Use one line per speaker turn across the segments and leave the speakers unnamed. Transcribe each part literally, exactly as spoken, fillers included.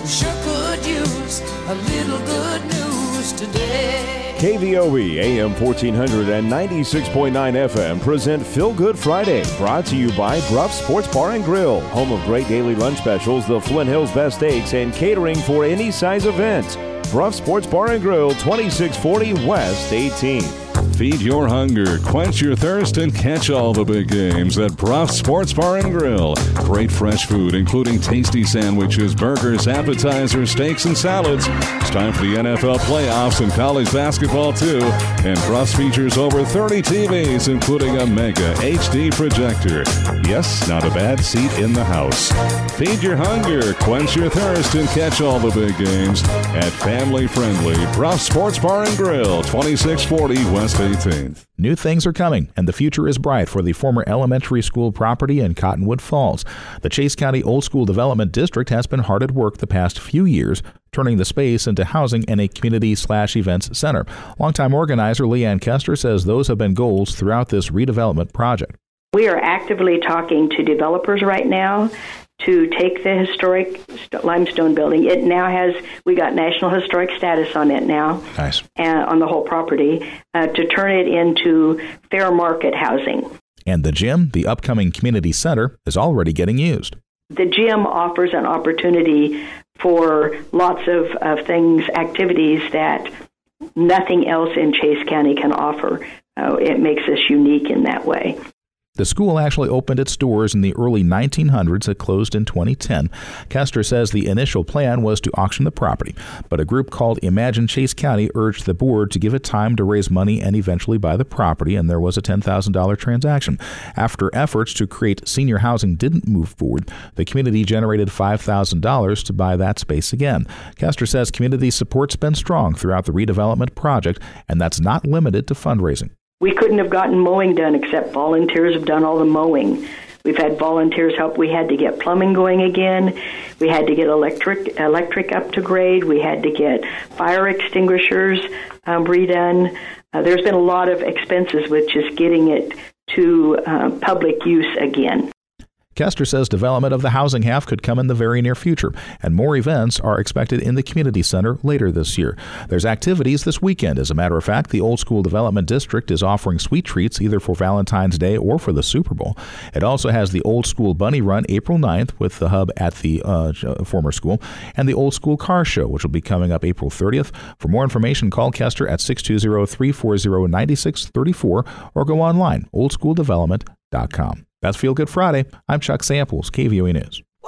We sure could use a little good news today.
K V O E A M fourteen hundred and ninety-six point nine F M present Feel Good Friday, brought to you by Bruff Sports Bar and Grill, home of great daily lunch specials, the Flint Hills Best Steaks, and catering for any size event. Bruff Sports Bar and Grill, twenty-six forty West eighteenth.
Feed your hunger, quench your thirst, and catch all the big games at Bruff Sports Bar and Grill. Great fresh food, including tasty sandwiches, burgers, appetizers, steaks, and salads. It's time for the N F L playoffs and college basketball, too. And Bruff features over thirty T Vs, including a mega H D projector. Yes, not a bad seat in the house. Feed your hunger, quench your thirst, and catch all the big games at family-friendly Bruff Sports Bar and Grill, twenty-six forty West eighteenth.
New things are coming, and the future is bright for the former elementary school property in Cottonwood Falls. The Chase County Old School Development District has been hard at work the past few years, turning the space into housing and a community-slash-events center. Longtime organizer Leanne Kester says those have been goals throughout this redevelopment project.
We are actively talking to developers right now to take the historic limestone building. It now has, we got National Historic status on it now.
Nice.
Uh, on the whole property, uh, to turn it into fair market housing.
And the gym, the upcoming community center, is already getting used.
The gym offers an opportunity for lots of, of things, activities that nothing else in Chase County can offer. Uh, it makes us unique in that way.
The school actually opened its doors in the early nineteen hundreds. It closed in twenty ten. Kester says the initial plan was to auction the property, but a group called Imagine Chase County urged the board to give it time to raise money and eventually buy the property, and there was a ten thousand dollars transaction. After efforts to create senior housing didn't move forward, the community generated five thousand dollars to buy that space again. Kester says community support's been strong throughout the redevelopment project, and that's not limited to fundraising.
We couldn't have gotten mowing done except volunteers have done all the mowing. We've had volunteers help. We had to get plumbing going again. We had to get electric electric up to grade. We had to get fire extinguishers um, redone. Uh, there's been a lot of expenses with just getting it to uh, public use again.
Kester says development of the housing half could come in the very near future, and more events are expected in the community center later this year. There's activities this weekend. As a matter of fact, the Old School Development District is offering sweet treats either for Valentine's Day or for the Super Bowl. It also has the Old School Bunny Run April ninth with the hub at the uh, former school, and the Old School Car Show, which will be coming up April thirtieth. For more information, call Kester at six two zero, three four zero, nine six three four or go online, old school development dot com. That's Feel Good Friday. I'm Chuck Samples, K V O E News.
Wow,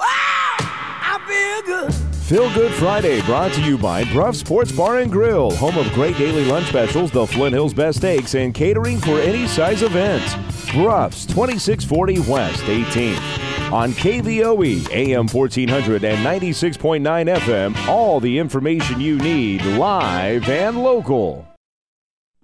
I feel good.
Feel Good Friday, brought to you by Bruff Sports Bar and Grill, home of great daily lunch specials, the Flint Hills Best Steaks, and catering for any size event. Bruff's, twenty-six forty West eighteenth. On K V O E, A M fourteen hundred and ninety-six point nine F M, all the information you need, live and local.